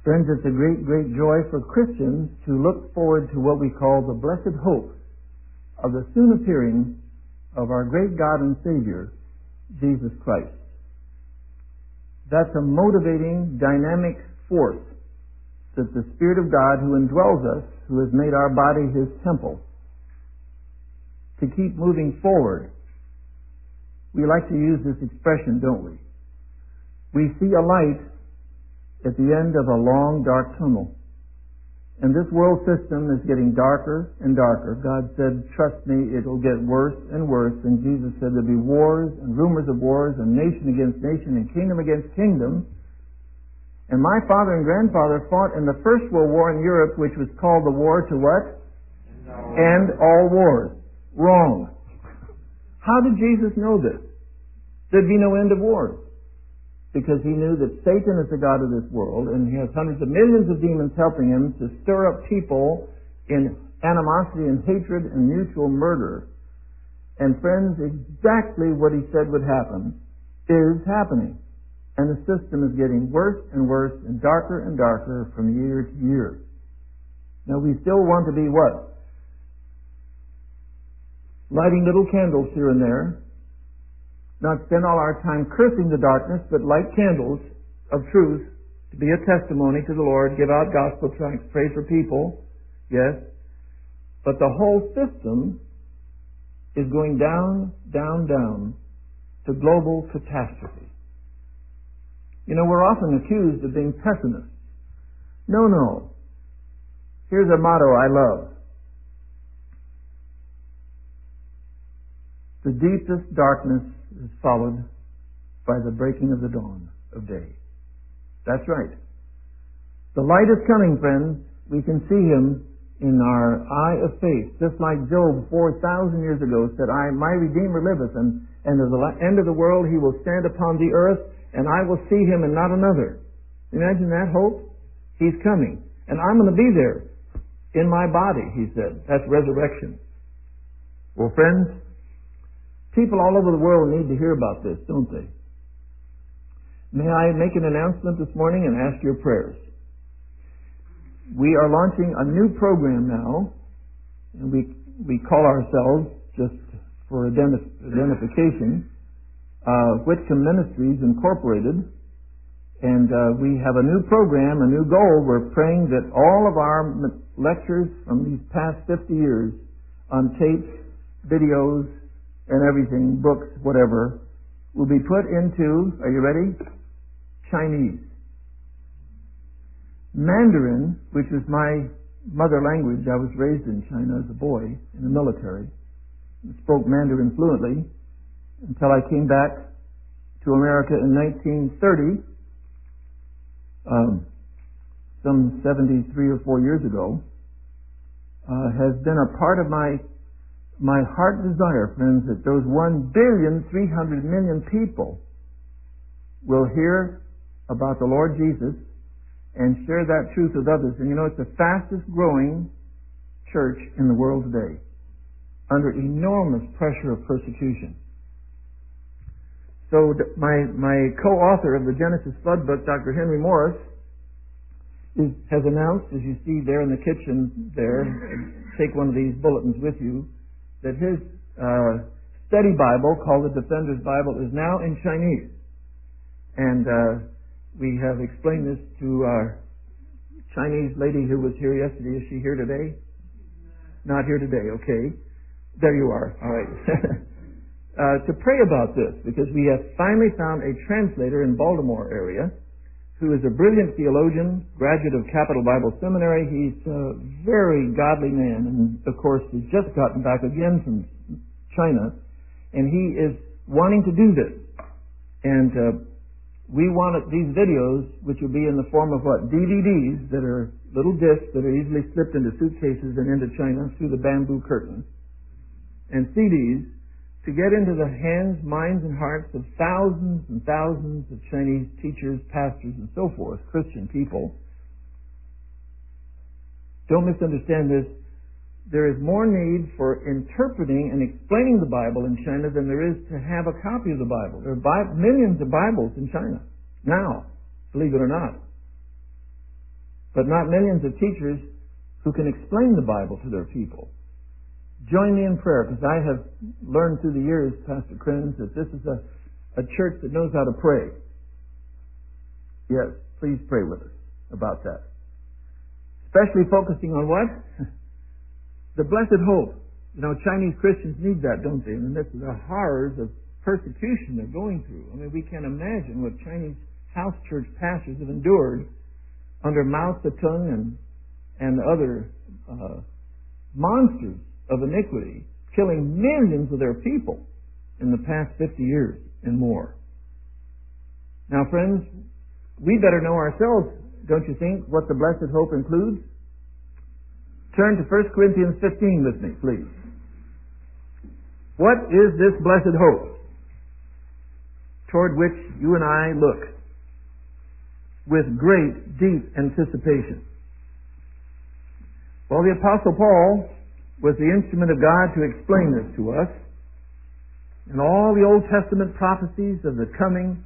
Friends, it's a great, great joy for Christians to look forward to what we call the blessed hope of the soon appearing of our great God and Savior, Jesus Christ. That's a motivating, dynamic force that the Spirit of God who indwells us, who has made our body His temple, to keep moving forward. We like to use this expression, don't we? We see a light at the end of a long, dark tunnel. And this world system is getting darker and darker. God said, trust me, it will get worse and worse. And Jesus said there'll be wars and rumors of wars and nation against nation and kingdom against kingdom. And my father and grandfather fought in the First World War in Europe, which was called the war to what? End all wars. Wrong. How did Jesus know this? There'd be no end of wars. Because He knew that Satan is the god of this world, and he has hundreds of millions of demons helping him to stir up people in animosity and hatred and mutual murder. And friends, exactly what He said would happen is happening. And the system is getting worse and worse and darker from year to year. Now we still want to be what? Lighting little candles here and there. Not spend all our time cursing the darkness, but light candles of truth to be a testimony to the Lord, give out gospel tracts, pray for people, yes. But the whole system is going down, down, down to global catastrophe. You know, we're often accused of being pessimists. No. Here's a motto I love. The deepest darkness is followed by the breaking of the dawn of day. That's right. The light is coming, friends. We can see Him in our eye of faith. Just like Job 4,000 years ago said, my Redeemer liveth, and at the end of the world He will stand upon the earth, and I will see Him and not another. Imagine that hope? He's coming. And I'm going to be there in my body, He said. That's resurrection. Well, friends, people all over the world need to hear about this, don't they? May I make an announcement this morning and ask your prayers? We are launching a new program now, and we call ourselves, just for identification, Whitcomb Ministries Incorporated, and we have a new program, a new goal. We're praying that all of our lectures from these past 50 years on tapes, videos, and everything, books, whatever, will be put into, are you ready? Chinese. Mandarin, which is my mother language, I was raised in China as a boy in the military, and spoke Mandarin fluently until I came back to America in 1930, some 73 or 4 years ago, has been a part of my heart desire, friends, that those 1,300,000,000 people will hear about the Lord Jesus and share that truth with others. And you know, it's the fastest growing church in the world today, under enormous pressure of persecution. So my co-author of the Genesis Flood book, Dr. Henry Morris, has announced, as you see there in the kitchen there, take one of these bulletins with you, that his study Bible, called the Defender's Bible, is now in Chinese. And we have explained this to our Chinese lady who was here yesterday. Is she here today? Not here today, okay. There you are, all right. To pray about this, because we have finally found a translator in Baltimore area who is a brilliant theologian, graduate of Capital Bible Seminary. He's a very godly man, and of course he's just gotten back again from China, and he is wanting to do this. And we wanted these videos, which will be in the form of what? DVDs, that are little discs that are easily slipped into suitcases and into China through the bamboo curtain, and CDs, to get into the hands, minds, and hearts of thousands and thousands of Chinese teachers, pastors, and so forth, Christian people. Don't misunderstand this. There is more need for interpreting and explaining the Bible in China than there is to have a copy of the Bible. There are millions of Bibles in China now, believe it or not. but not millions of teachers who can explain the Bible to their people. Join me in prayer, because I have learned through the years, Pastor Krenz, that this is a church that knows how to pray. Yes, please pray with us about that. Especially focusing on what? The blessed hope. You know, Chinese Christians need that, don't they? And that's the horrors of persecution they're going through. I mean, we can't imagine what Chinese house church pastors have endured under Mao Zedong and other monsters of iniquity, killing millions of their people in the past 50 years and more. Now, friends, we better know ourselves, don't you think, what the blessed hope includes? Turn to 1 Corinthians 15 with me, please. What is this blessed hope toward which you and I look with great, deep anticipation? Well, the Apostle Paul was the instrument of God to explain this to us. And all the Old Testament prophecies of the coming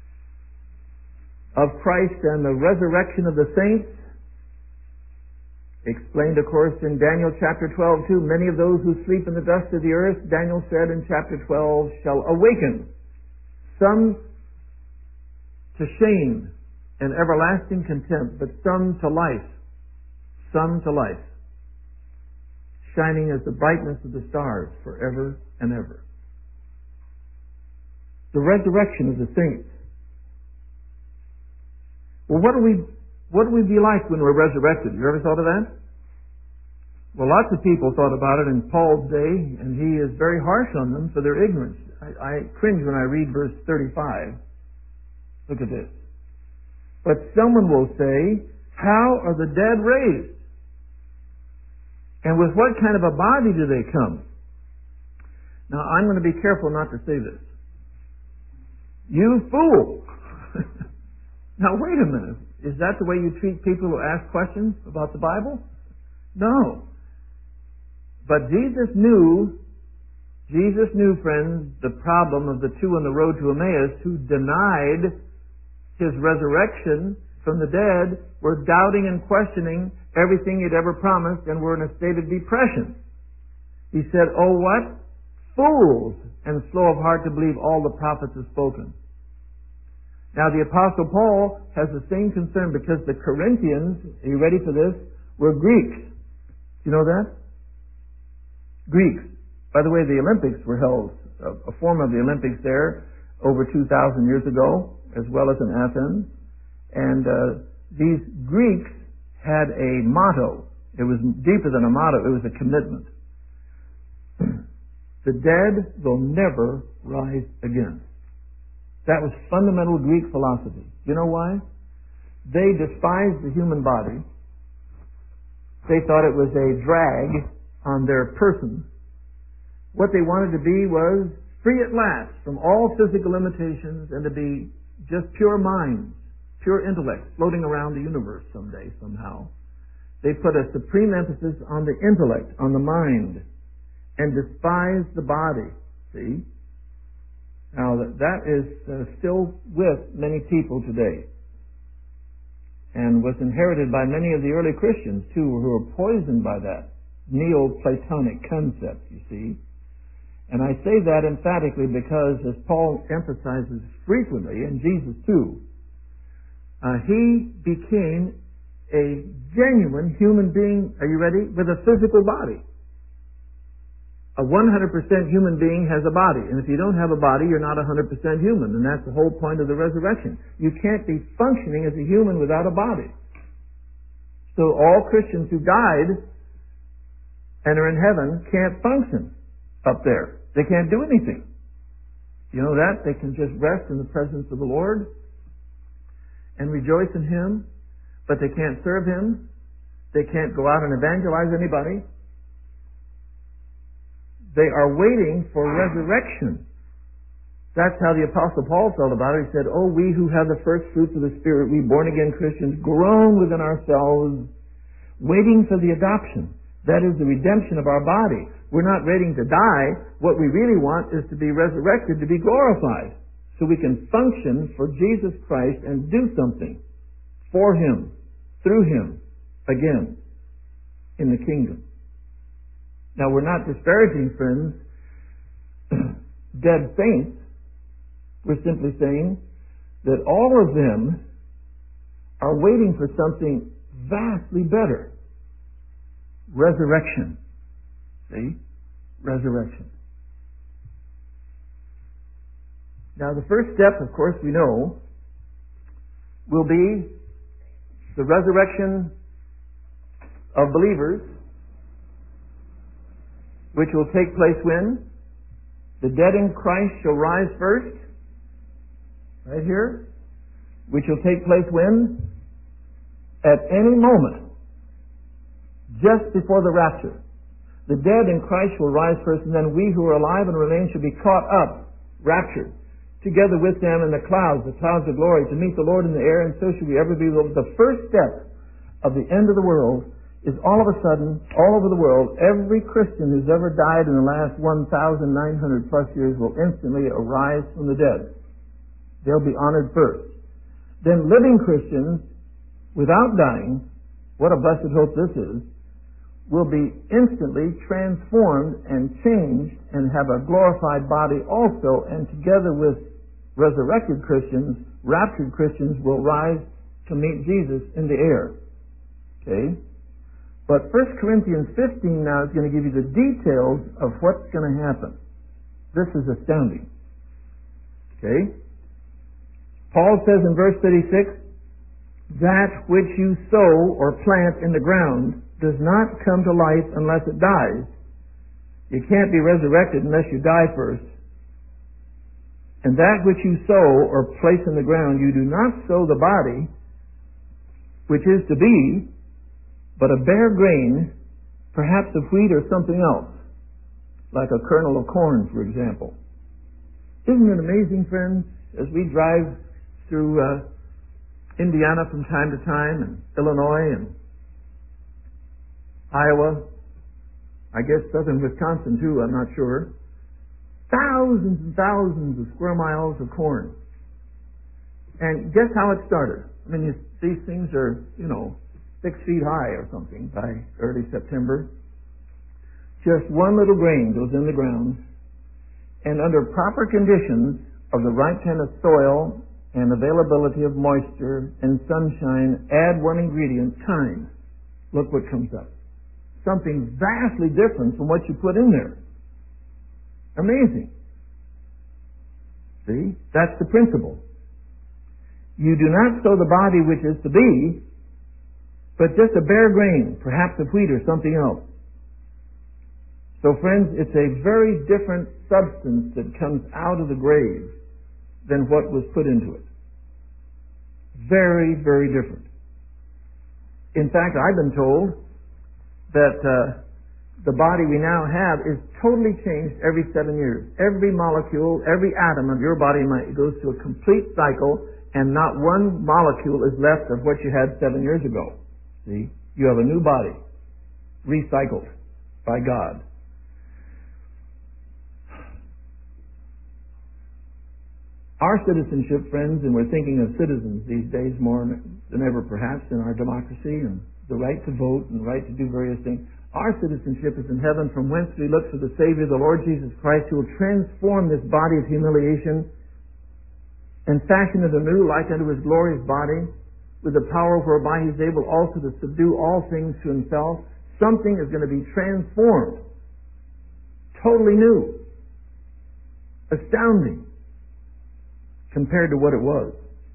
of Christ and the resurrection of the saints, explained, of course, in Daniel chapter 12 too. Many of those who sleep in the dust of the earth, Daniel said in chapter 12, shall awaken, some to shame and everlasting contempt, but some to life, shining as the brightness of the stars forever and ever. The resurrection of the saints. Well, what do we be like when we're resurrected? You ever thought of that? Well, lots of people thought about it in Paul's day, and he is very harsh on them for their ignorance. I cringe when I read verse 35. Look at this. But someone will say, how are the dead raised? And with what kind of a body do they come? Now, I'm going to be careful not to say this. You fool! Now, wait a minute. Is that the way you treat people who ask questions about the Bible? No. But Jesus knew, friends, the problem of the two on the road to Emmaus who denied his resurrection from the dead, were doubting and questioning everything he'd ever promised, and were in a state of depression. He said, oh, what? Fools, and slow of heart to believe all the prophets have spoken. Now, the Apostle Paul has the same concern, because the Corinthians, are you ready for this, were Greeks. You know that? Greeks. By the way, the Olympics were held, a form of the Olympics there, over 2,000 years ago, as well as in Athens. And these Greeks had a motto. It was deeper than a motto. It was a commitment. The dead will never rise again. That was fundamental Greek philosophy. You know why? They despised the human body. They thought it was a drag on their person. What they wanted to be was free at last from all physical limitations, and to be just pure minds, pure intellect, floating around the universe someday, somehow. They put a supreme emphasis on the intellect, on the mind, and despised the body. See? Now, that is still with many people today, and was inherited by many of the early Christians, too, who were poisoned by that Neoplatonic concept, you see. And I say that emphatically because, as Paul emphasizes frequently, and Jesus too, he became a genuine human being, are you ready, with a physical body. A 100% human being has a body, and if you don't have a body, you're not 100% human, and that's the whole point of the resurrection. You can't be functioning as a human without a body. So all Christians who died and are in heaven can't function up there. They can't do anything. You know that? They can just rest in the presence of the Lord and rejoice in Him, but they can't serve Him. They can't go out and evangelize anybody. They are waiting for resurrection. That's how the Apostle Paul felt about it. He said, oh, we who have the first fruits of the Spirit, we born-again Christians, groan within ourselves, waiting for the adoption. That is the redemption of our body. We're not waiting to die. What we really want is to be resurrected, to be glorified, so we can function for Jesus Christ and do something for Him through Him again in the kingdom. Now, we're not disparaging, friends, dead saints. We're simply saying that all of them are waiting for something vastly better. Resurrection. See? Resurrection. Now, the first step, of course, we know, will be the resurrection of believers, which will take place when? The dead in Christ shall rise first. Right here. Which will take place when? At any moment. Just before the rapture. The dead in Christ will rise first, and then we who are alive and remain shall be caught up, raptured, together with them in the clouds of glory, to meet the Lord in the air, and so shall we ever be. The first step of the end of the world is all of a sudden, all over the world, every Christian who's ever died in the last 1,900 plus years will instantly arise from the dead. They'll be honored first. Then living Christians, without dying, what a blessed hope this is, will be instantly transformed and changed and have a glorified body also, and together with resurrected Christians, raptured Christians will rise to meet Jesus in the air. Okay? But 1 Corinthians 15 now is going to give you the details of what's going to happen. This is astounding. Okay? Paul says in verse 36, that which you sow or plant in the ground does not come to life unless it dies. You can't be resurrected unless you die first. And that which you sow or place in the ground, you do not sow the body, which is to be, but a bare grain, perhaps of wheat or something else, like a kernel of corn, for example. Isn't it amazing, friends, as we drive through Indiana from time to time, and Illinois, and Iowa, I guess southern Wisconsin too, I'm not sure. Thousands and thousands of square miles of corn. And guess how it started? I mean, these things are, 6 feet high or something by early September. Just one little grain goes in the ground, and under proper conditions of the right kind of soil and availability of moisture and sunshine, add one ingredient, time. Look what comes up. Something vastly different from what you put in there. Amazing. See? That's the principle. You do not sow the body which is to be, but just a bare grain, perhaps of wheat or something else. So friends, it's a very different substance that comes out of the grave than what was put into it. Very, very different. In fact, I've been told that the body we now have is totally changed every 7 years. Every molecule, every atom of your body goes through a complete cycle, and not one molecule is left of what you had 7 years ago. See? You have a new body, recycled by God. Our citizenship, friends, and we're thinking of citizens these days more than ever perhaps in our democracy, and the right to vote and the right to do various things. Our citizenship is in heaven, from whence we look for the Savior, the Lord Jesus Christ, who will transform this body of humiliation and fashion it anew like unto His glorious body, with the power whereby He is able also to subdue all things to Himself. Something is going to be transformed. Totally new. Astounding. Compared to what it was.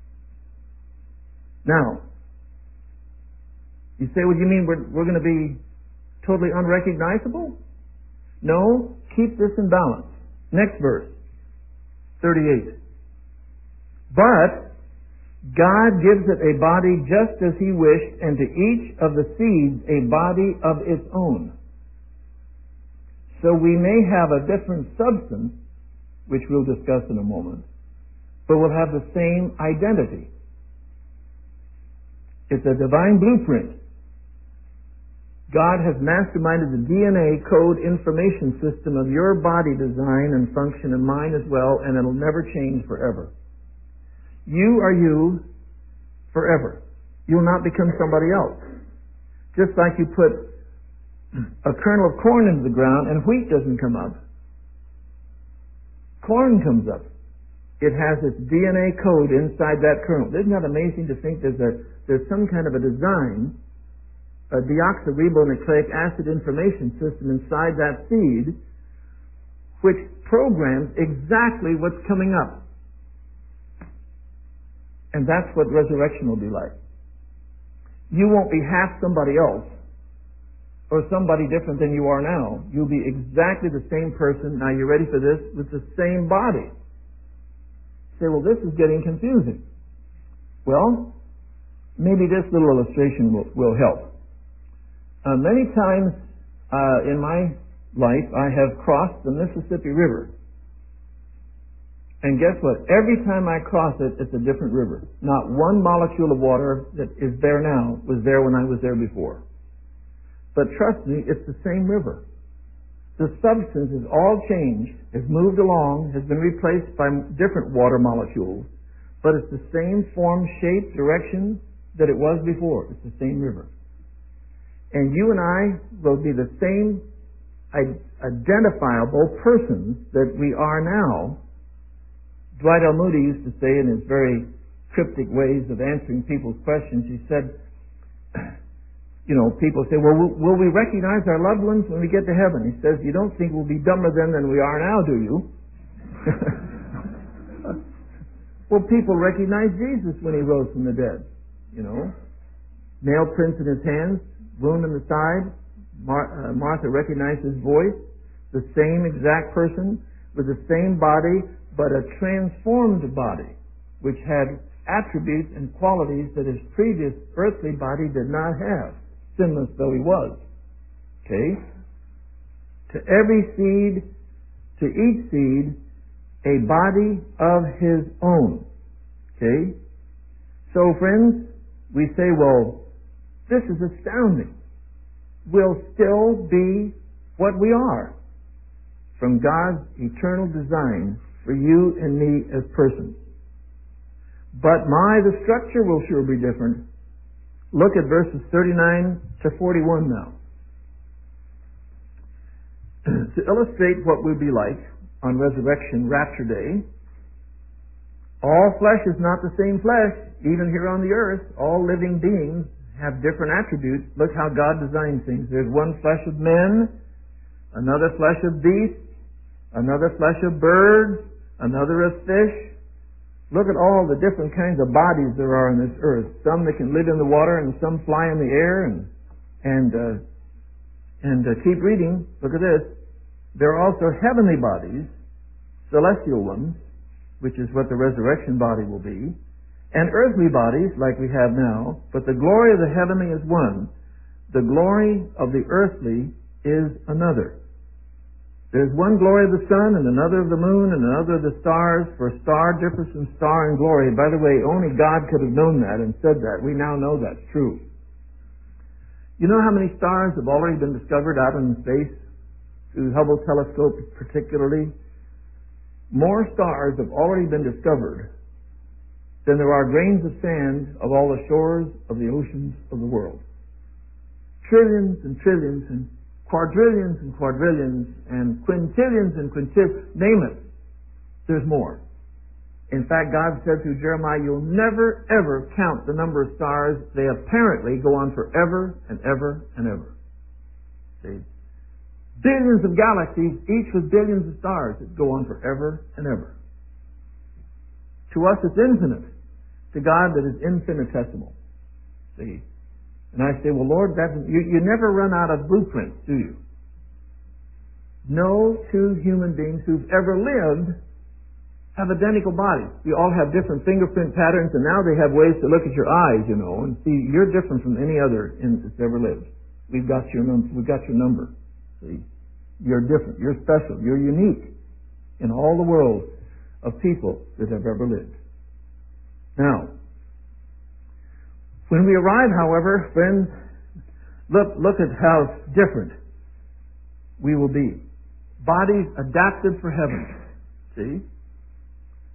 Now, you say, well, you mean we're going to be totally unrecognizable? No, keep this in balance. Next verse, 38. But God gives it a body just as He wished, and to each of the seeds a body of its own. So we may have a different substance, which we'll discuss in a moment, but will have the same identity. It's a divine blueprint. God has masterminded the DNA code information system of your body design and function, and mine as well, and it'll never change forever. You are you forever. You'll not become somebody else. Just like you put a kernel of corn into the ground and wheat doesn't come up. Corn comes up. It has its DNA code inside that kernel. Isn't that amazing to think there's some kind of a design, a deoxyribonucleic acid information system inside that seed which programs exactly what's coming up. And that's what resurrection will be like. You won't be half somebody else or somebody different than you are now. You'll be exactly the same person, now you ready for this, with the same body. You say, well, this is getting confusing. Well, maybe this little illustration will help. Many times in my life I have crossed the Mississippi River. And guess what? Every time I cross it, it's a different river. Not one molecule of water that is there now was there when I was there before. But trust me, it's the same river. The substance is all changed, has moved along, has been replaced by different water molecules, but it's the same form, shape, direction that it was before. It's the same river. And you and I will be the same identifiable persons that we are now. Dwight L. Moody used to say in his very cryptic ways of answering people's questions, he said, people say, well, will we recognize our loved ones when we get to heaven? He says, you don't think we'll be dumber then than we are now, do you? Well, people recognize Jesus when he rose from the dead, Nail prints in his hands, wound in the side. Martha recognized his voice, the same exact person with the same body, but a transformed body, which had attributes and qualities that his previous earthly body did not have, sinless though he was. Okay? To every seed, to each seed, a body of his own. Okay? So, friends, we say, well, this is astounding. We'll still be what we are from God's eternal design for you and me as persons. But the structure will sure be different. Look at verses 39 to 41 now. To illustrate what we'll be like on resurrection, rapture day, all flesh is not the same flesh, even here on the earth. All living beings have different attributes. Look how God designed things. There's one flesh of men, another flesh of beasts, another flesh of birds, another of fish. Look at all the different kinds of bodies there are on this earth. Some that can live in the water and some fly in the air and keep reading. Look at this. There are also heavenly bodies, celestial ones, which is what the resurrection body will be, and earthly bodies like we have now, but the glory of the heavenly is one. The glory of the earthly is another. There's one glory of the sun and another of the moon and another of the stars, for star differs from star in glory. By the way, only God could have known that and said that. We now know that's true. You know how many stars have already been discovered out in space, through the Hubble telescope particularly? More stars have already been discovered than there are grains of sand of all the shores of the oceans of the world. Trillions and trillions and quadrillions and quadrillions and quintillions and quintillions, name it. There's more. In fact, God said through Jeremiah, you'll never, ever count the number of stars. They apparently go on forever and ever and ever. See? Billions of galaxies, each with billions of stars that go on forever and ever. To us, it's infinite. To God, that is infinitesimal. See? And I say, well, Lord, you never run out of blueprints, do you? No two human beings who've ever lived have identical bodies. We all have different fingerprint patterns, and now they have ways to look at your eyes, and see you're different from any other that's ever lived. We've got your number. See? You're different. You're special. You're unique in all the world of people that have ever lived. Now, when we arrive, however, friends, look at how different we will be. Bodies adapted for heaven. See?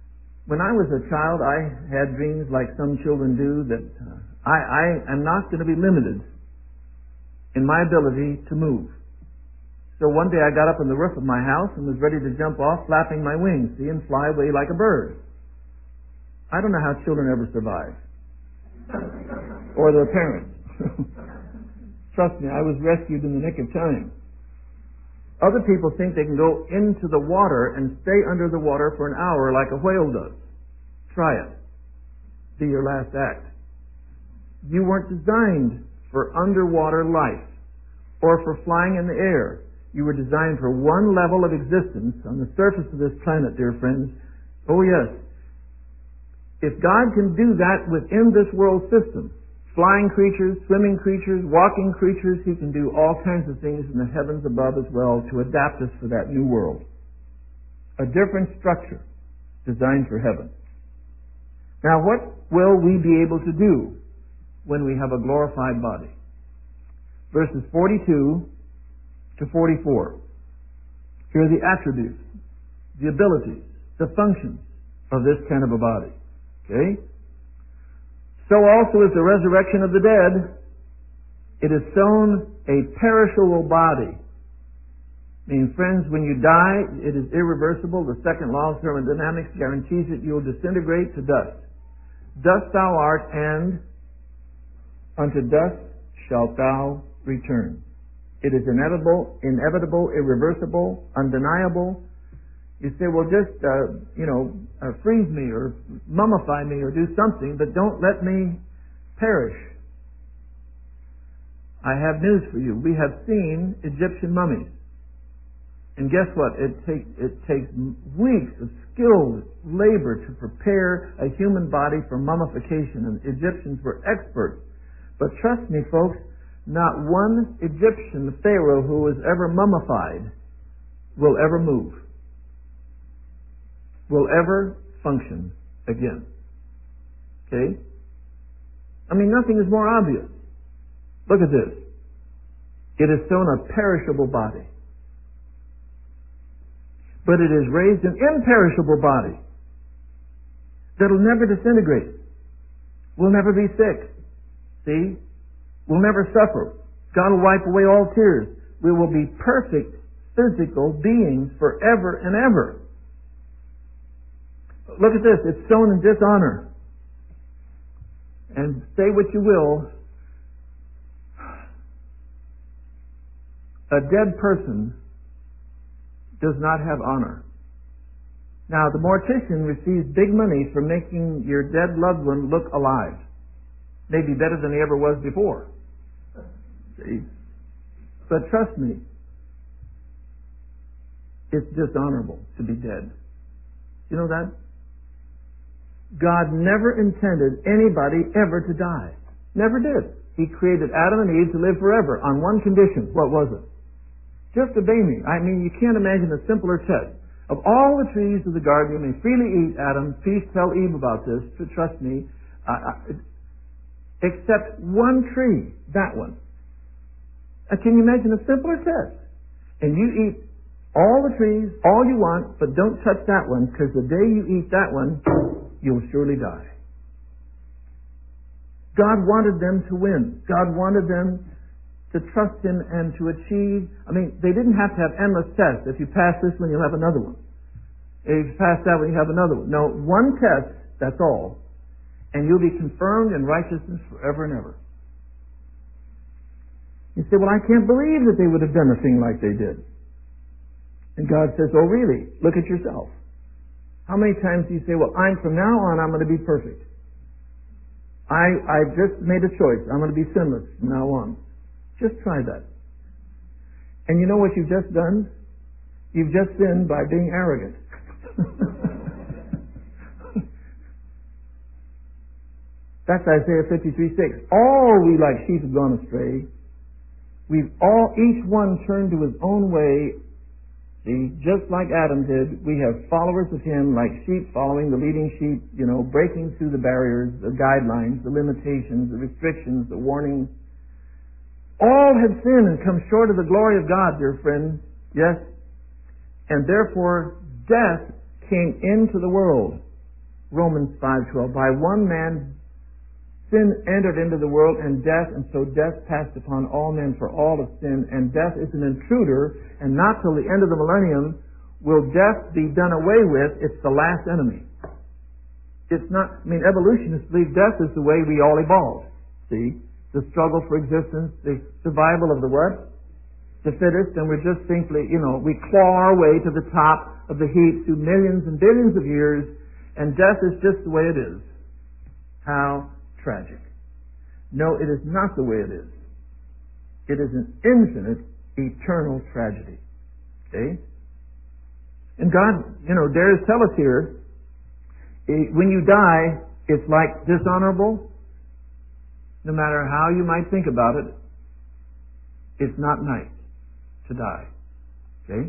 When I was a child, I had dreams like some children do that I am not going to be limited in my ability to move. So one day I got up on the roof of my house and was ready to jump off, flapping my wings, see, and fly away like a bird. I don't know how children ever survive. Or their parents. Trust me, I was rescued in the nick of time. Other people think they can go into the water and stay under the water for an hour like a whale does. Try it. Be your last act. You weren't designed for underwater life or for flying in the air. You were designed for one level of existence on the surface of this planet, dear friends. Oh yes. If God can do that within this world system, flying creatures, swimming creatures, walking creatures, He can do all kinds of things in the heavens above as well to adapt us for that new world. A different structure designed for heaven. Now, what will we be able to do when we have a glorified body? Verses 42 to 44. Here are the attributes, the abilities, the functions of this kind of a body. Okay? So also is the resurrection of the dead. It is sown a perishable body. I mean, friends, when you die, it is irreversible. The second law of thermodynamics guarantees it. You'll disintegrate to dust. Dust thou art, and unto dust shalt thou return. It is inevitable, irreversible, undeniable. You say, well, just, freeze me or mummify me or do something, but don't let me perish. I have news for you. We have seen Egyptian mummies. And guess what? It takes weeks of skilled labor to prepare a human body for mummification, and Egyptians were experts. But trust me, folks, not one Egyptian pharaoh who was ever mummified will ever move, will ever function again. Okay? I mean, nothing is more obvious. Look at this. It is sown a perishable body, but it is raised an imperishable body that'll never disintegrate, will never be sick. See? We'll never suffer. God will wipe away all tears. We will be perfect physical beings forever and ever. Look at this. It's sown in dishonor. And say what you will, a dead person does not have honor. Now, the mortician receives big money for making your dead loved one look alive. Maybe better than he ever was before. See? But trust me, it's dishonorable to be dead. You know that? God never intended anybody ever to die. Never did. He created Adam and Eve to live forever on one condition. What was it? Just obey me. I mean, you can't imagine a simpler test. Of all the trees of the garden, you may freely eat, Adam. Please tell Eve about this. Trust me. Except one tree, that one. Can you imagine a simpler test? And you eat all the trees, all you want, but don't touch that one, because the day you eat that one, you'll surely die. God wanted them to win. God wanted them to trust Him and to achieve. I mean, they didn't have to have endless tests. If you pass this one, you'll have another one. If you pass that one, you have another one. No, one test, that's all. And you'll be confirmed in righteousness forever and ever. You say, well, I can't believe that they would have done a thing like they did. And God says, oh, really? Look at yourself. How many times do you say, well, from now on, I'm going to be perfect. I just made a choice. I'm going to be sinless from now on. Just try that. And you know what you've just done? You've just sinned by being arrogant. That's Isaiah 53:6. All we like sheep have gone astray. Each one turned to his own way. See, just like Adam did, we have followers of him like sheep following the leading sheep, breaking through the barriers, the guidelines, the limitations, the restrictions, the warnings. All have sinned and come short of the glory of God, dear friend. Yes? And therefore, death came into the world. Romans 5:12. By one man sin entered into the world, and death, and so death passed upon all men, for all have sinned, and death is an intruder, and not till the end of the millennium will death be done away with. It's the last enemy. It's not, evolutionists believe death is the way we all evolved. See? The struggle for existence, the survival of the what? The fittest, and we're just simply, we claw our way to the top of the heap through millions and billions of years, and death is just the way it is. How tragic. No, it is not the way it is. It is an infinite, eternal tragedy. Okay? And God, dares tell us here, when you die, it's like dishonorable. No matter how you might think about it, it's not nice to die. Okay?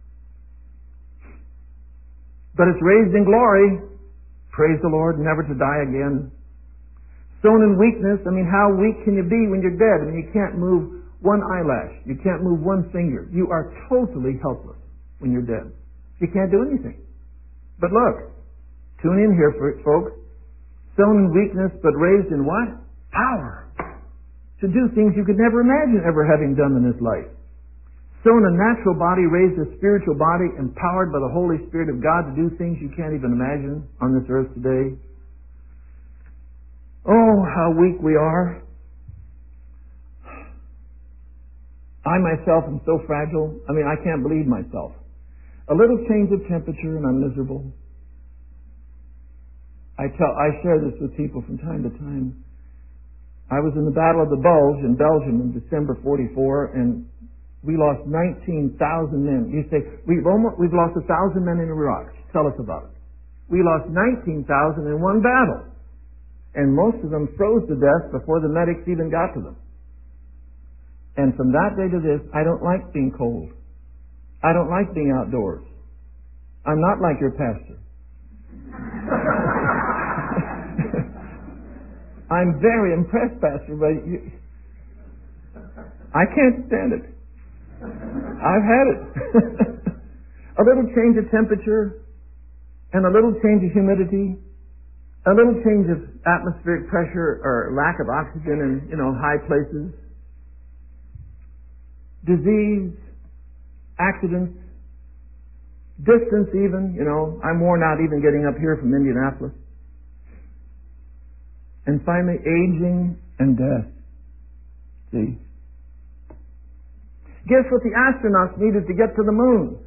But it's raised in glory. Praise the Lord, never to die again. Sown in weakness, how weak can you be when you're dead? You can't move one eyelash. You can't move one finger. You are totally helpless when you're dead. You can't do anything. But look, tune in here, folks. Sown in weakness, but raised in what? Power. To do things you could never imagine ever having done in this life. Sown a natural body, raised a spiritual body, empowered by the Holy Spirit of God to do things you can't even imagine on this earth today. Oh, how weak we are. I myself am so fragile. I can't believe myself. A little change of temperature and I'm miserable. I share this with people from time to time. I was in the Battle of the Bulge in Belgium in December 44, and we lost 19,000 men. You say, we've lost 1,000 men in Iraq. Tell us about it. We lost 19,000 in one battle. And most of them froze to death before the medics even got to them. And from that day to this, I don't like being cold. I don't like being outdoors. I'm not like your pastor. I'm very impressed, Pastor, but I can't stand it. I've had it. A little change of temperature and a little change of humidity, a little change of atmospheric pressure or lack of oxygen in, high places, disease, accidents, distance even, I'm worn out even getting up here from Indianapolis. And finally, aging and death. See? Guess what the astronauts needed to get to the moon?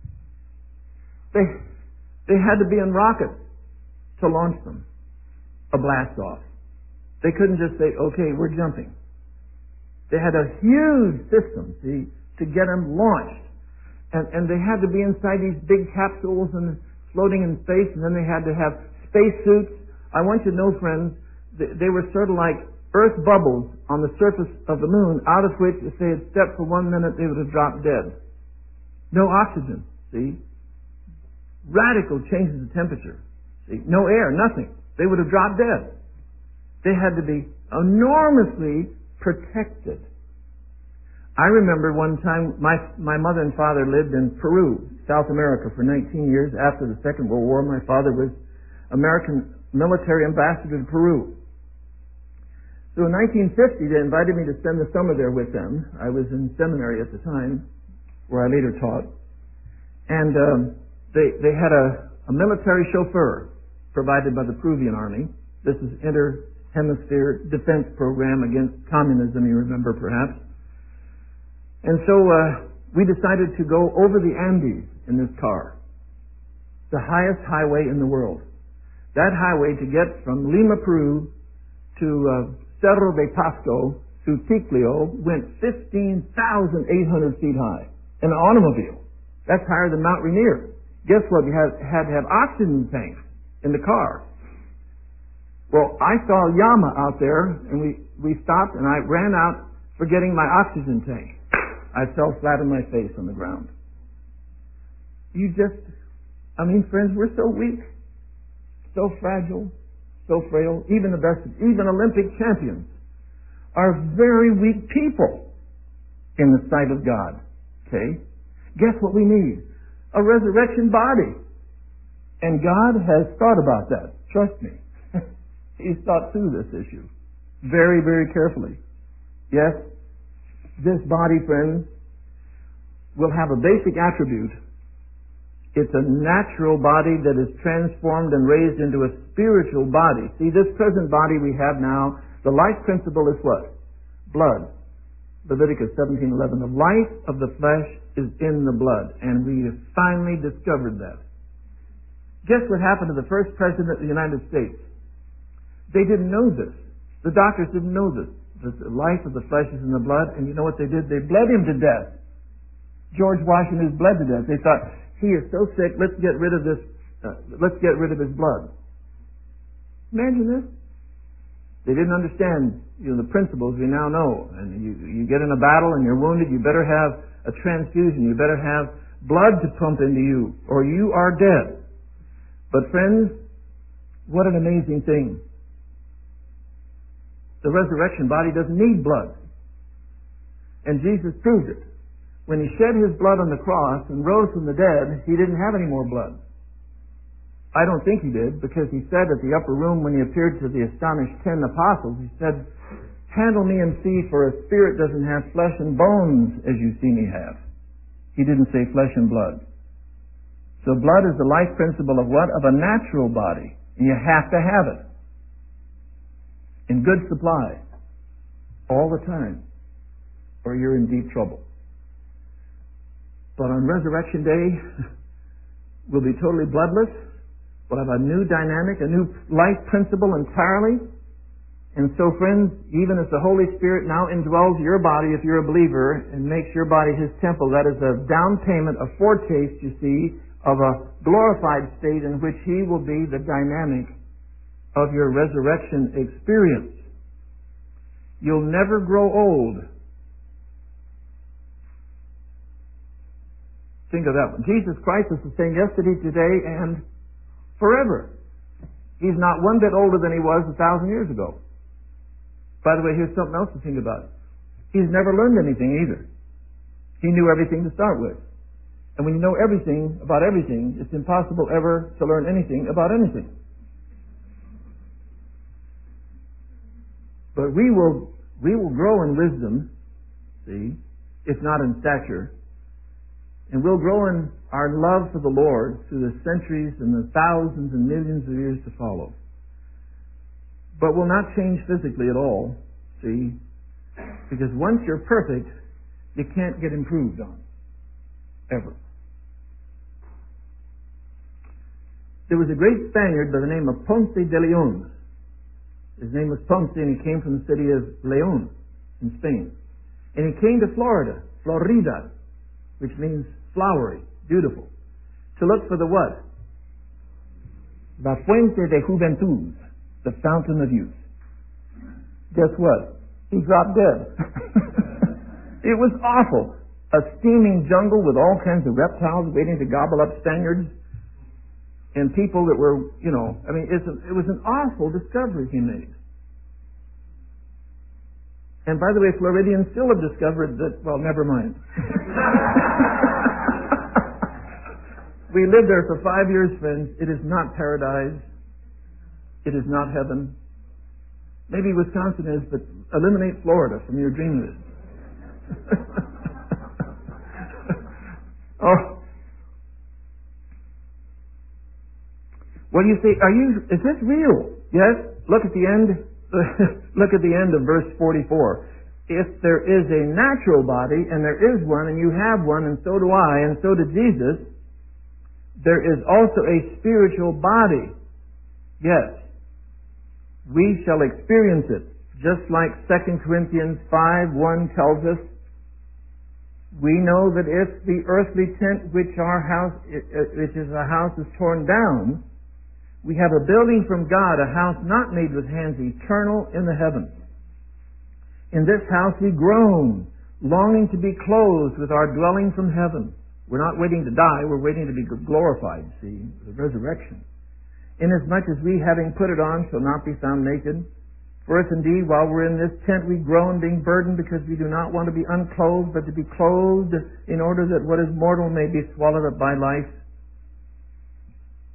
They had to be in rockets to launch them. A blast off. They couldn't just say, okay, we're jumping. They had a huge system, see, to get them launched. And they had to be inside these big capsules and floating in space, and then they had to have space suits. I want you to know, friends, they were sort of like earth bubbles on the surface of the moon, out of which, if they had stepped for 1 minute, they would have dropped dead. No oxygen, see? Radical changes of temperature. See? No air, nothing. They would have dropped dead. They had to be enormously protected. I remember one time, my mother and father lived in Peru, South America, for 19 years. After the Second World War, my father was American military ambassador to Peru. So in 1950, they invited me to spend the summer there with them. I was in seminary at the time, where I later taught. And they had a military chauffeur provided by the Peruvian Army. This is Inter-Hemisphere Defense Program against communism, you remember perhaps. And so we decided to go over the Andes in this car, the highest highway in the world. That highway to get from Lima, Peru to Cerro de Pasto through Ticlio went 15,800 feet high in an automobile. That's higher than Mount Rainier. Guess what? You had to have oxygen tanks in the car. Well, I saw Yama out there, and we stopped, and I ran out forgetting my oxygen tank. I fell flat on my face on the ground. Friends, we're so weak, so fragile, so frail. Even Olympic champions are very weak people in the sight of God. Okay? Guess what we need? A resurrection body. And God has thought about that. Trust me. He's thought through this issue very, very carefully. Yes, this body, friends, will have a basic attribute. It's a natural body that is transformed and raised into a spiritual body. See, this present body we have now, the life principle is what? Blood. Leviticus 17:11. The life of the flesh is in the blood, and we have finally discovered that. Guess what happened to the first president of the United States? They didn't know this. The doctors didn't know this. The life of the flesh is in the blood, and you know what they did? They bled him to death. George Washington was bled to death. They thought, he is so sick, let's get rid of this, let's get rid of his blood. Imagine this. They didn't understand, the principles we now know. And you get in a battle and you're wounded, you better have a transfusion, you better have blood to pump into you, or you are dead. But friends, what an amazing thing. The resurrection body doesn't need blood. And Jesus proved it. When he shed his blood on the cross and rose from the dead, he didn't have any more blood. I don't think he did, because he said at the upper room when he appeared to the astonished 10 apostles, he said, "Handle me and see, for a spirit doesn't have flesh and bones as you see me have." He didn't say flesh and blood. So blood is the life principle of what? Of a natural body. And you have to have it. In good supply. All the time. Or you're in deep trouble. But on Resurrection Day, we'll be totally bloodless. We'll have a new dynamic, a new life principle entirely. And so, friends, even as the Holy Spirit now indwells your body, if you're a believer, and makes your body His temple, that is a down payment, a foretaste, you see, of a glorified state in which He will be the dynamic of your resurrection experience. You'll never grow old. Think of that one. Jesus Christ is the same yesterday, today, and forever. He's not one bit older than He was 1,000 years ago. By the way, here's something else to think about. He's never learned anything either. He knew everything to start with. And when you know everything about everything, it's impossible ever to learn anything about anything. But we will grow in wisdom, see, if not in stature. And we'll grow in our love for the Lord through the centuries and the thousands and millions of years to follow. But will not change physically at all, see, because once you're perfect, you can't get improved on, ever. There was a great Spaniard by the name of Ponce de Leon. His name was Ponce, and he came from the city of Leon in Spain. And he came to Florida, which means flowery, beautiful, to look for the what? La fuente de juventud, the fountain of youth. Guess what? He dropped dead. It was awful. A steaming jungle with all kinds of reptiles waiting to gobble up Spaniards. And people that were, it was an awful discovery he made. And by the way, Floridians still have discovered that, well, never mind. We lived there for 5 years, friends. It is not paradise. It is not heaven. Maybe Wisconsin is, but eliminate Florida from your dream list. Oh. What do you say? Is this real? Yes? Look at the end. Look at the end of verse 44. If there is a natural body, and there is one, and you have one, and so do I, and so did Jesus, there is also a spiritual body. Yes. We shall experience it. Just like 2 Corinthians 5:1 tells us, we know that if the earthly tent which is our house is torn down, we have a building from God, a house not made with hands, eternal in the heavens. In this house we groan, longing to be clothed with our dwelling from heaven. We're not waiting to die, we're waiting to be glorified, see, the resurrection. Inasmuch as we, having put it on, shall not be found naked. For if indeed, while we're in this tent, we groan, being burdened, because we do not want to be unclothed, but to be clothed, in order that what is mortal may be swallowed up by life.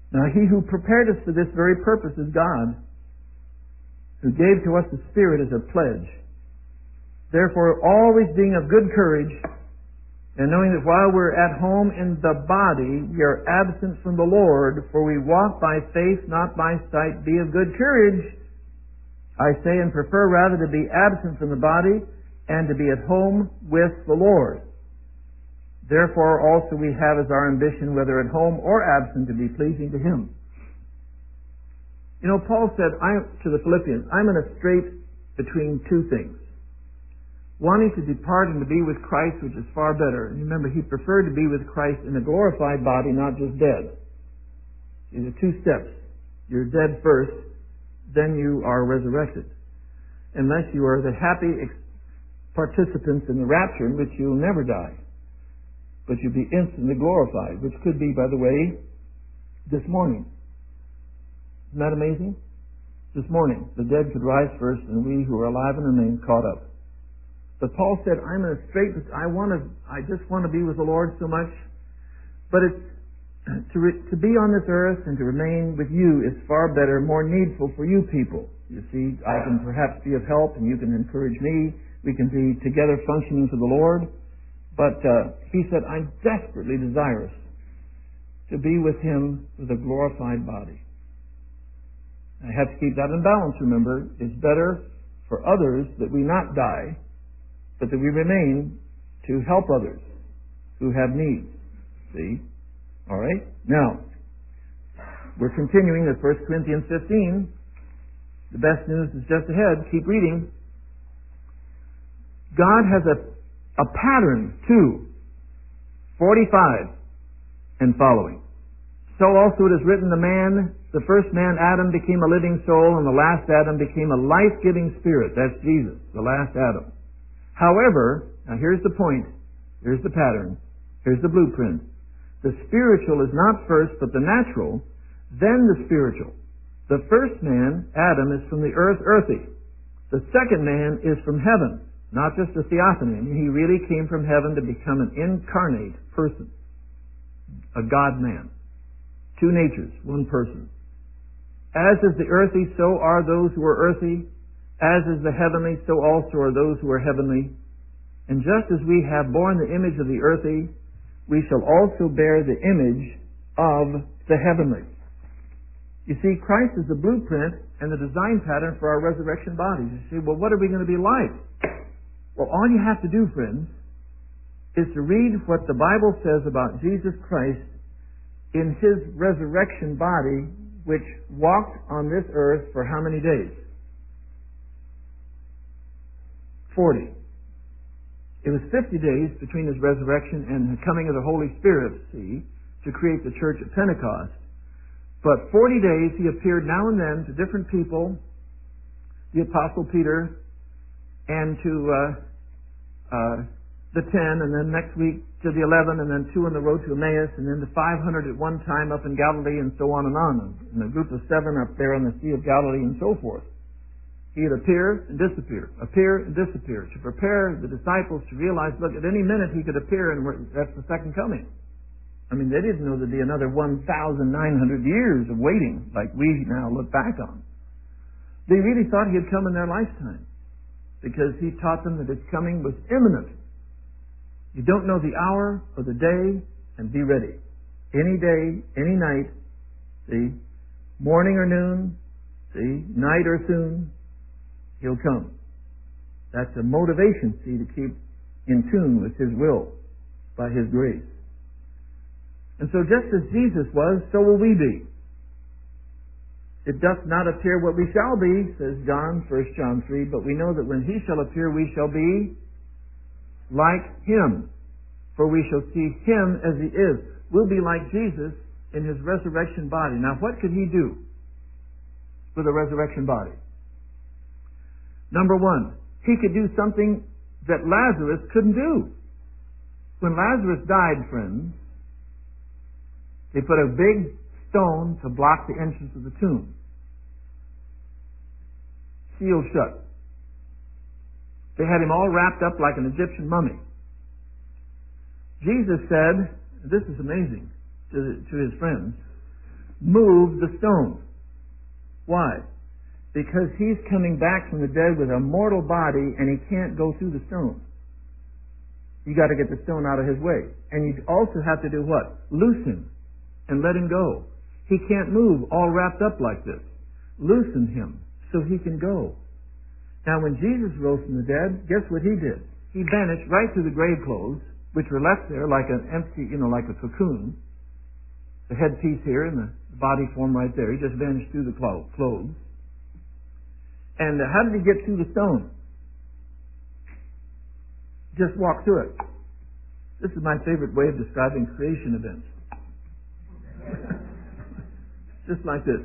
Now he who prepared us for this very purpose is God, who gave to us the Spirit as a pledge. Therefore, always being of good courage, and knowing that while we're at home in the body, we are absent from the Lord, for we walk by faith, not by sight, be of good courage, I say, and prefer rather to be absent from the body and to be at home with the Lord. Therefore also we have as our ambition, whether at home or absent, to be pleasing to Him. You know, Paul said to the Philippians, I'm in a strait between two things. Wanting to depart and to be with Christ, which is far better. And remember, he preferred to be with Christ in a glorified body, not just dead. These are two steps. You're dead first, then you are resurrected. Unless you are the happy participants in the rapture, in which you'll never die, but you'll be instantly glorified, which could be, by the way, this morning. Isn't that amazing? This morning, the dead could rise first, and we who are alive and remain caught up. But Paul said, I'm in a strait, I just want to be with the Lord so much, but it's to be on this earth and to remain with you is far better, more needful for you people. You see, I can perhaps be of help, and you can encourage me. We can be together functioning for the Lord. But he said, I'm desperately desirous to be with Him with a glorified body. I have to keep that in balance, remember. It's better for others that we not die, but that we remain to help others who have needs. See? All right? Now, we're continuing with 1 Corinthians 15. The best news is just ahead. Keep reading. God has a pattern too. 45 and following. So also it is written, the first man, Adam, became a living soul, and the last Adam became a life-giving spirit. That's Jesus, the last Adam. However, now here's the point, here's the pattern, here's the blueprint. The spiritual is not first, but the natural, then the spiritual. The first man, Adam, is from the earth, earthy. The second man is from heaven, not just a theophany. He really came from heaven to become an incarnate person, a God-man. Two natures, one person. As is the earthy, so are those who are earthy. As is the heavenly, so also are those who are heavenly. And just as we have borne the image of the earthy, we shall also bear the image of the heavenly. You see, Christ is the blueprint and the design pattern for our resurrection bodies. You say, well, what are we going to be like? Well, all you have to do, friends, is to read what the Bible says about Jesus Christ in His resurrection body, which walked on this earth for how many days? 40. It was 50 days between His resurrection and the coming of the Holy Spirit, see, to create the church at Pentecost. But 40 days He appeared now and then to different people, the Apostle Peter, and to the 10, and then next week to the 11, and then 2 on the road to Emmaus, and then the 500 at one time up in Galilee, and so on, and a group of 7 up there on the Sea of Galilee, and so forth. He'd appear and disappear, to prepare the disciples to realize, look, at any minute He could appear, and that's the second coming. I mean, they didn't know there'd be another 1,900 years of waiting, like we now look back on. They really thought He had come in their lifetime, because He taught them that His coming was imminent. You don't know the hour or the day, and be ready. Any day, any night, see, morning or noon, see, night or soon, He'll come. That's a motivation, see, to keep in tune with His will by His grace. And so just as Jesus was, so will we be. It doth not appear what we shall be, says John, 1 John 3, but we know that when He shall appear, we shall be like Him, for we shall see Him as He is. We'll be like Jesus in His resurrection body. Now, what could He do with a resurrection body? Number one, He could do something that Lazarus couldn't do. When Lazarus died, friends, they put a big stone to block the entrance of the tomb. Sealed shut. They had him all wrapped up like an Egyptian mummy. Jesus said, this is amazing to His friends, move the stone. Why? Because he's coming back from the dead with a mortal body and he can't go through the stone. You got to get the stone out of his way. And you also have to do what? Loose him and let him go. He can't move all wrapped up like this. Loosen him so he can go. Now when Jesus rose from the dead, guess what he did? He vanished right through the grave clothes, which were left there like an empty, like a cocoon. The headpiece here and the body form right there. He just vanished through the clothes. And how did he get through the stone? Just walk through it. This is my favorite way of describing creation events. Just like this.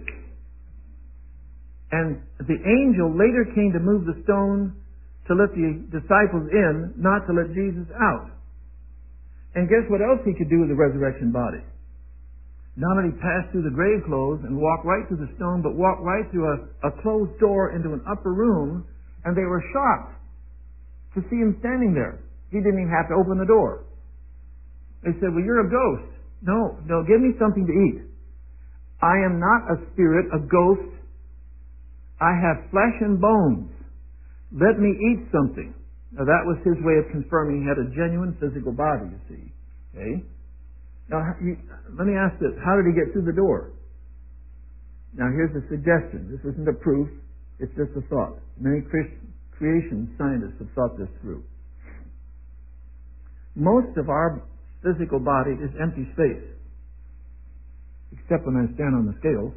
And the angel later came to move the stone to let the disciples in, not to let Jesus out. And guess what else he could do with the resurrection body? Not only pass through the grave clothes and walk right through the stone, but walk right through a closed door into an upper room, and they were shocked to see him standing there. He didn't even have to open the door. They said, well, you're a ghost. No, give me something to eat. I am not a spirit, a ghost. I have flesh and bones. Let me eat something. Now that was his way of confirming he had a genuine physical body, you see. Okay? Now, let me ask this. How did he get through the door? Now here's a suggestion. This isn't a proof. It's just a thought. Many creation scientists have thought this through. Most of our physical body is empty space. Except when I stand on the scales.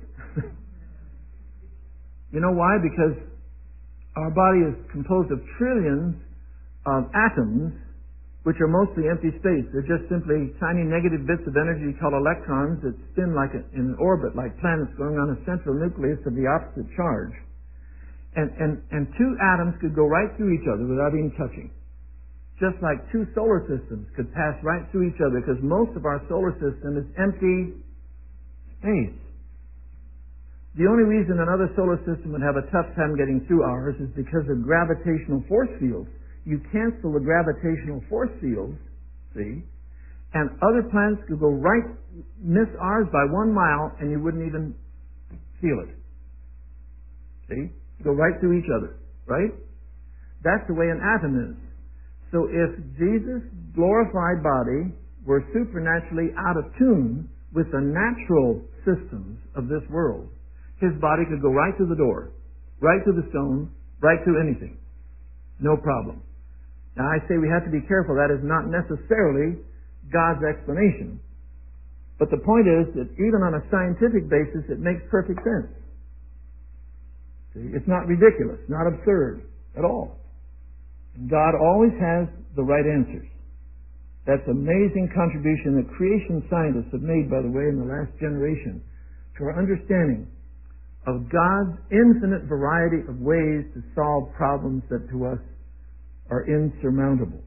You know why? Because our body is composed of trillions of atoms, which are mostly empty space. They're just simply tiny negative bits of energy called electrons that spin like in an orbit, like planets going on a central nucleus of the opposite charge. And two atoms could go right through each other without even touching. Just like two solar systems could pass right through each other, because most of our solar system is empty space. The only reason another solar system would have a tough time getting through ours is because of gravitational force fields. You cancel the gravitational force fields, see, and other planets could go miss ours by 1 mile, and you wouldn't even feel it. See? Go right through each other, right? That's the way an atom is. So if Jesus' glorified body were supernaturally out of tune with the natural systems of this world, his body could go right through the door, right through the stone, right through anything. No problem. Now I say we have to be careful. That is not necessarily God's explanation. But the point is that even on a scientific basis, it makes perfect sense. See, it's not ridiculous, not absurd at all. And God always has the right answers. That's an amazing contribution that creation scientists have made, by the way, in the last generation to our understanding of God's infinite variety of ways to solve problems that to us are insurmountable.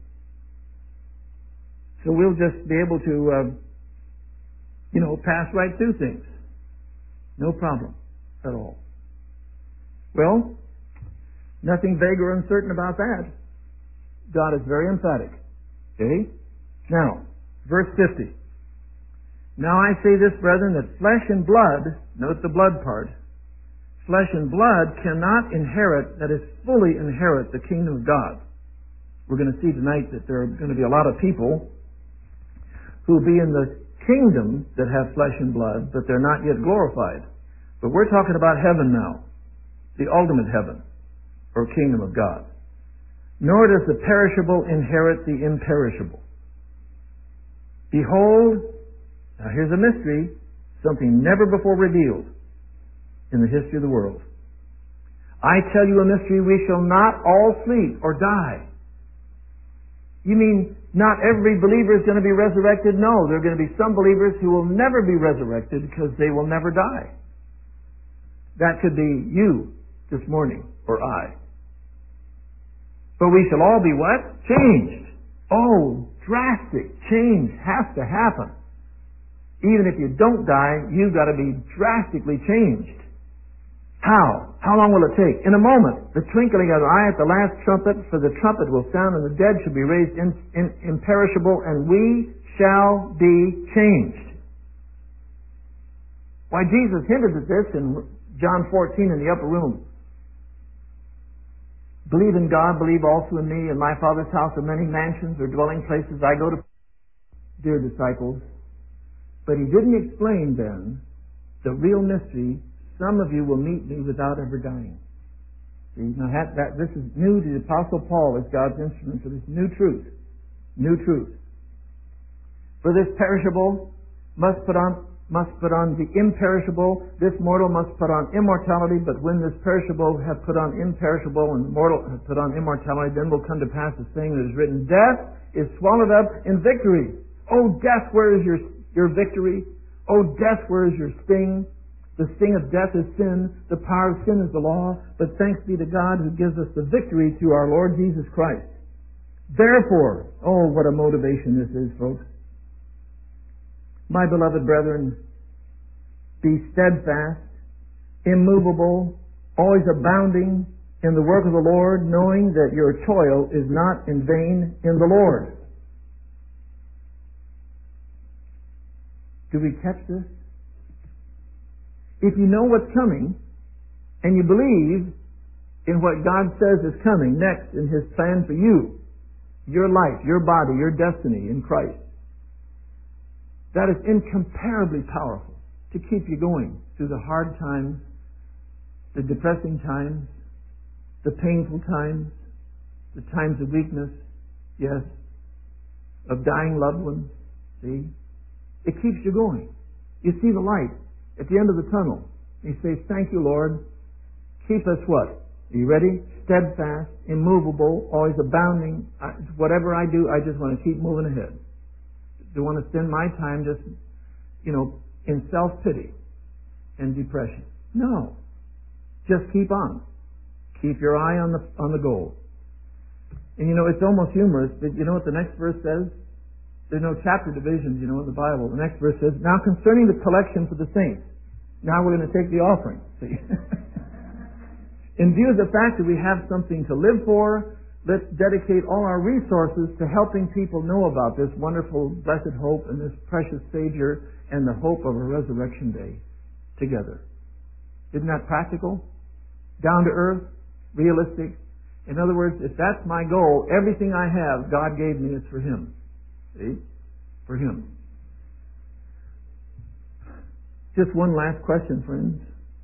So we'll just be able to, pass right through things. No problem at all. Well, nothing vague or uncertain about that. God is very emphatic. Okay? Now, verse 50. Now I say this, brethren, that flesh and blood, note the blood part, flesh and blood cannot inherit, that is, fully inherit the kingdom of God. We're going to see tonight that there are going to be a lot of people who will be in the kingdom that have flesh and blood, but they're not yet glorified. But we're talking about heaven now, the ultimate heaven, or kingdom of God. Nor does the perishable inherit the imperishable. Behold, now here's a mystery, something never before revealed in the history of the world. I tell you a mystery, we shall not all sleep or die. You mean not every believer is going to be resurrected? No, there are going to be some believers who will never be resurrected because they will never die. That could be you this morning, or I. But we shall all be what? Changed. Oh, drastic change has to happen. Even if you don't die, you've got to be drastically changed. How? How long will it take? In a moment, the twinkling of an eye at the last trumpet, for the trumpet will sound and the dead shall be raised imperishable, and we shall be changed. Why, Jesus hinted at this in John 14 in the upper room. Believe in God, believe also in me. In my Father's house are many mansions or dwelling places. I go to, dear disciples. But he didn't explain then the real mystery. Some of you will meet me without ever dying. See, now this is new to the Apostle Paul as God's instrument for this new truth. New truth. For this perishable must put on the imperishable. This mortal must put on immortality. But when this perishable have put on imperishable and mortal have put on immortality, then will come to pass the saying that is written, death is swallowed up in victory. O death, where is your victory? O death, where is your sting? The sting of death is sin. The power of sin is the law. But thanks be to God who gives us the victory through our Lord Jesus Christ. Therefore, oh, what a motivation this is, folks. My beloved brethren, be steadfast, immovable, always abounding in the work of the Lord, knowing that your toil is not in vain in the Lord. Do we catch this? If you know what's coming, and you believe in what God says is coming next in His plan for you, your life, your body, your destiny in Christ, that is incomparably powerful to keep you going through the hard times, the depressing times, the painful times, the times of weakness, yes, of dying loved ones. See? It keeps you going. You see the light at the end of the tunnel. You say, thank you, Lord. Keep us what? Are you ready? Steadfast, immovable, always abounding. Whatever I do, I just want to keep moving ahead. Don't want to spend my time just, in self-pity and depression. No. Just keep on. Keep your eye on the goal. And it's almost humorous, but you know what the next verse says? There's no chapter divisions, in the Bible. The next verse says, now concerning the collection for the saints. Now we're going to take the offering. See? In view of the fact that we have something to live for, let's dedicate all our resources to helping people know about this wonderful, blessed hope and this precious Savior and the hope of a resurrection day together. Isn't that practical? Down to earth? Realistic? In other words, if that's my goal, everything I have, God gave me, it's for Him. See? For Him. Just one last question, friends.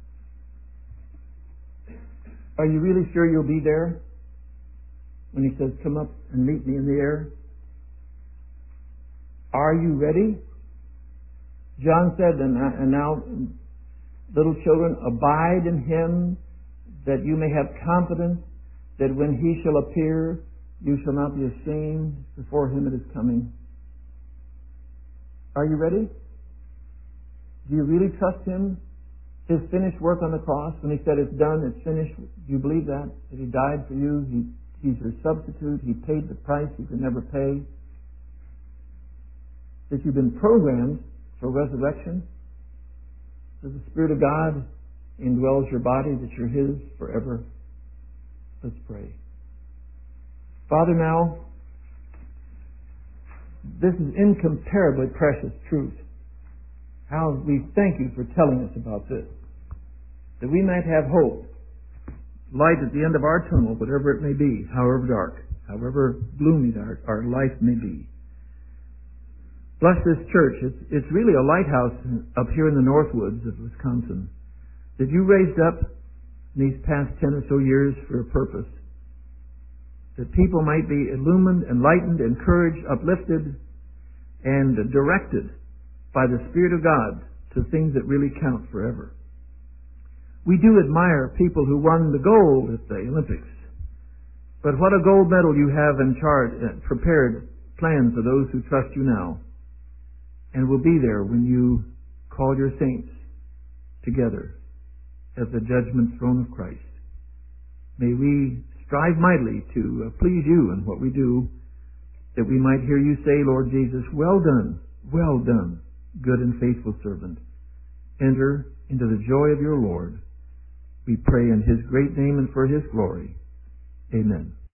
Are you really sure you'll be there when He says, come up and meet me in the air? Are you ready? John said, and now, little children, abide in Him, that you may have confidence that when He shall appear, you shall not be ashamed before Him that is coming. Are you ready? Do you really trust Him? His finished work on the cross, when He said it's done, it's finished, do you believe that? That He died for you, He's your substitute, He paid the price you could never pay? That you've been programmed for resurrection? That the Spirit of God indwells your body, that you're His forever? Let's pray. Father, now, this is incomparably precious truth. How we thank You for telling us about this. That we might have hope, light at the end of our tunnel, whatever it may be, however dark, however gloomy our life may be. Bless this church. It's really a lighthouse up here in the Northwoods of Wisconsin that You raised up in these past 10 or so years for a purpose. That people might be illumined, enlightened, encouraged, uplifted, and directed by the Spirit of God to things that really count forever. We do admire people who won the gold at the Olympics. But what a gold medal you have in charge, prepared plan for those who trust You now, and will be there when You call Your saints together at the judgment throne of Christ. May we strive mightily to please You in what we do, that we might hear You say, Lord Jesus, well done, good and faithful servant. Enter into the joy of Your Lord. We pray in His great name and for His glory. Amen.